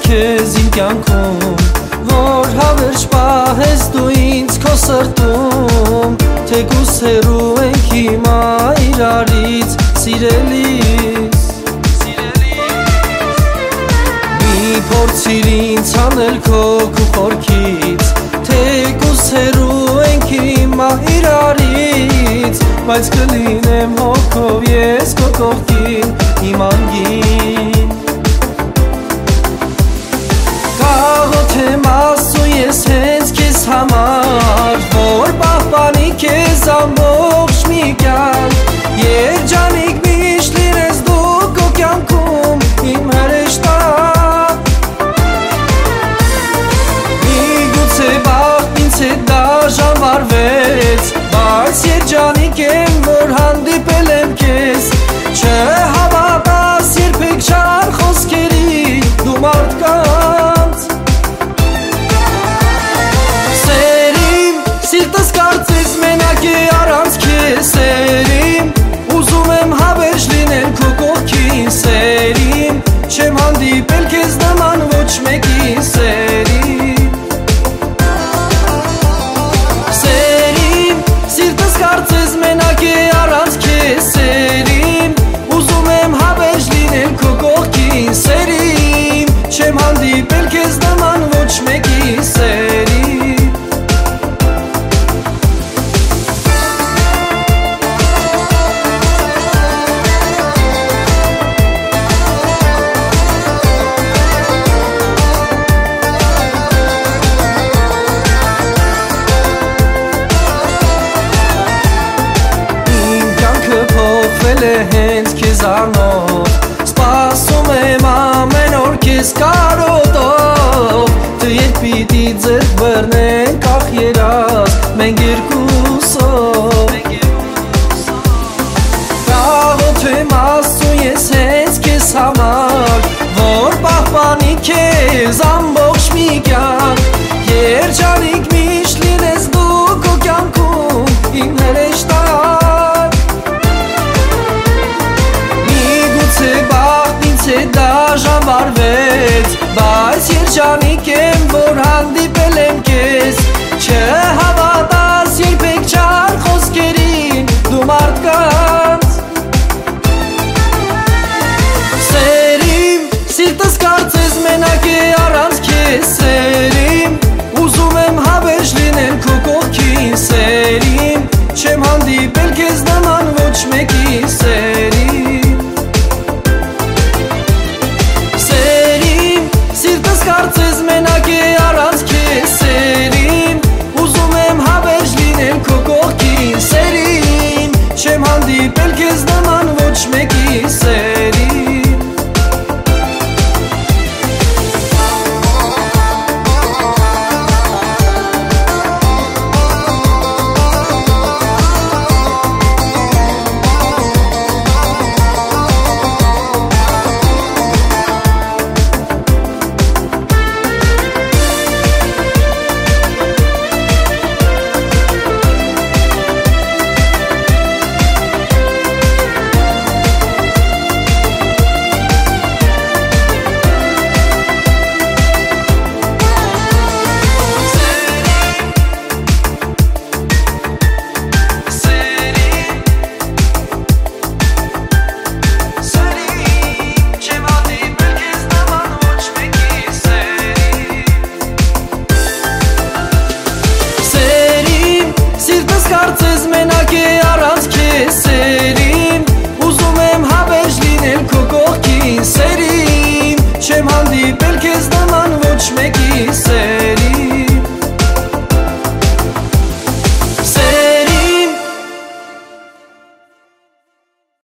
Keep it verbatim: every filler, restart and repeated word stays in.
քեզ իմ կյանքում, որ հավերժ պահես դու ինձ քո սրտում, թեկուզ հեռու ենք հիմա իրարից, սիրելիս, մի փորձիր ինձ հանել քո խորքից, թեկուզ հեռու ենք հիմա իրարից, բայց կլինեմ հոգով ես քո կողքին, իմ անգին Կաղոթեմ Աստծու ես հենց քեզ համար, որ պահպանի քեզ ամբողջ մի կյանք, երջանիկ միշտ լինես դու քո կյանքում, իմ հրեշտակ Միգուցե բախտ ինձ հետ դաժան վարվեց, բայց երջանիկ եմ, որ հանդիպել եմ քեզ, չհավատաս երբեք չար խոսքերի դու մարդկանց Սերիմ, սիրտս կարծես մենակ է առանց քեզ Սերիմ, ուզում եմ հավերժ լինել քո կողքին Սերիմ, չեմ հանդիպել քեզ նման ոչ մեկին Սերիմ Սերիմ, սիրտս կարծես մենակ է առանց քեզ Սերիմ, ուզում եմ հավերժ լինել քո կողքին Սերիմ, չեմ հանդիպել քեզ նման ոչ մեկին Սերիմ Փոխվել է հենց քեզ առնով, սպասում եմ ամեն օր քեզ կարոտով, դու երբ պիտի ձեռք բռնենք ախ երազ, մենք երկուսով Կաղոթեմ Աստծու ես հենց քեզ համար, որ պահպանի քեզ ամբողջ